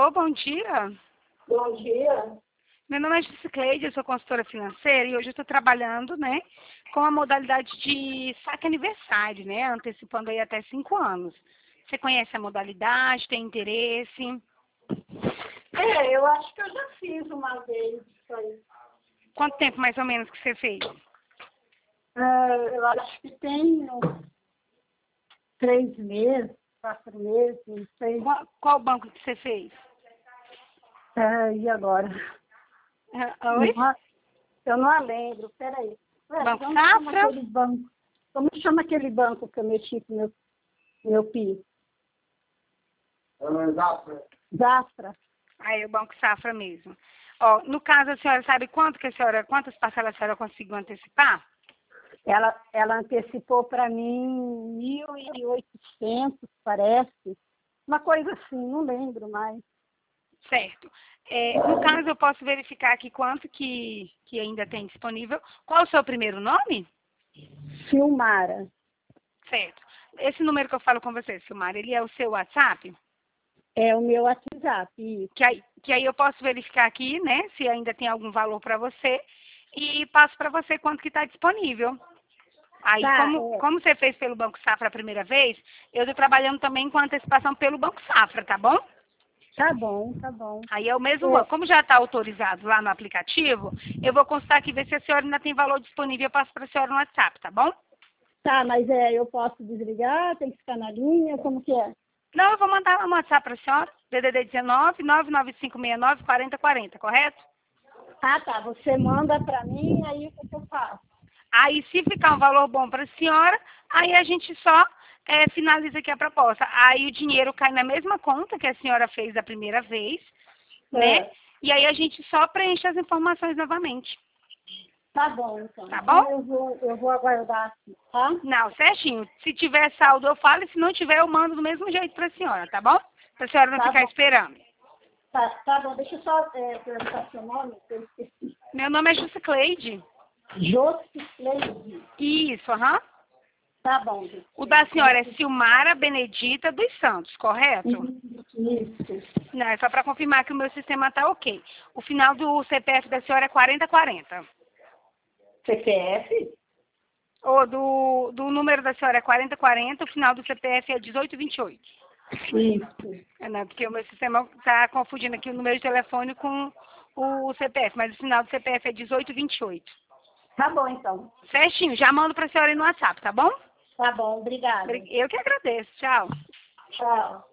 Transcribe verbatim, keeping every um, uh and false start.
Alô, bom dia. Bom dia. Meu nome é Jusicleide, eu sou consultora financeira e hoje eu estou trabalhando, né, com a modalidade de saque aniversário, né, antecipando aí até cinco anos. Você conhece a modalidade, tem interesse? É, eu acho que eu já fiz uma vez isso aí. Quanto tempo mais ou menos que você fez? É, eu acho que tem uns três meses, quatro meses, não sei. Qual, qual banco que você fez? É, e agora? Ah, Oi? Não, eu não a lembro, peraí. Ué, Banco como chama Safra? aquele banco? Como chama aquele banco que eu mexi com meu, meu P I? É, Zafra. Zafra. Aí, o Banco Safra mesmo. Ó, no caso, a senhora sabe quanto que a senhora, quantas parcelas a senhora conseguiu antecipar? Ela, ela antecipou para mim mil e oitocentos, parece. Uma coisa assim, não lembro mais. Certo. É, no caso, eu posso verificar aqui quanto que, que ainda tem disponível. Qual o seu primeiro nome? Silmara. Certo. Esse número que eu falo com você, Silmar, ele é o seu WhatsApp? É o meu WhatsApp, isso. Que aí, que aí eu posso verificar aqui, né, se ainda tem algum valor para você e passo para você quanto que está disponível. Aí, Tá, como, é. como você fez pelo Banco Safra a primeira vez, eu estou trabalhando também com antecipação pelo Banco Safra, tá bom? Tá bom, tá bom. Aí é o mesmo É, banco. Como já está autorizado lá no aplicativo, eu vou constar aqui ver se a senhora ainda tem valor disponível. Eu passo para a senhora no WhatsApp, tá bom? tá, mas é, eu posso desligar, tem que ficar na linha, como que é? Não, eu vou mandar lá no WhatsApp para a senhora. D D D dezenove, nove nove cinco seis nove, quatro zero quatro zero, correto? Ah, tá, você manda pra mim, aí o que que eu faço? Aí, se ficar um valor bom para a senhora, aí a gente só é, finaliza aqui a proposta. Aí o dinheiro cai na mesma conta que a senhora fez da primeira vez, né? É, E aí a gente só preenche as informações novamente. tá bom, então. Tá Então bom? eu vou, eu vou aguardar aqui, tá? Não, certinho. Se tiver saldo, eu falo. E se não tiver, eu mando do mesmo jeito para a senhora, tá bom? Para a senhora não Tá ficar bom. esperando. Tá, tá bom, deixa eu só é, perguntar seu nome, que eu esqueci. Meu nome é Jusicleide. Josicleide. Isso, aham. Tá bom, Josicleide. O da senhora é Silmara Benedita dos Santos, correto? Isso. Não, é só para confirmar que o meu sistema está ok. O final do C P F da senhora é quarenta quarenta. C P F? Ou do, do número da senhora é quarenta quarenta, o final do C P F é dezoito vinte e oito. Isso. É, não, porque o meu sistema está confundindo aqui o número de telefone com o C P F, mas o final do C P F é dezoito vinte e oito. Tá bom, então. Certinho, já mando para a senhora aí no WhatsApp, tá bom? Tá bom, obrigada. Eu que agradeço, tchau. Tchau.